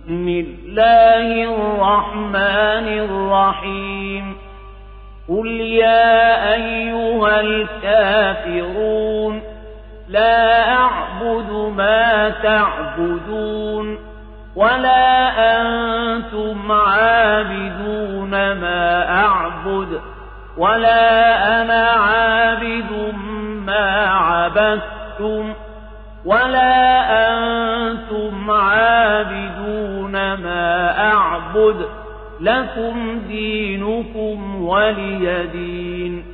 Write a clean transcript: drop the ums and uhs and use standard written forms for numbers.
بسم الله الرحمن الرحيم قل يا أيها الكافرون لا أعبد ما تعبدون ولا أنتم عابدون ما أعبد ولا أنا عابد ما عبدتم ولا أنتم عابدون ما أعبد لكم دينكم ولي دين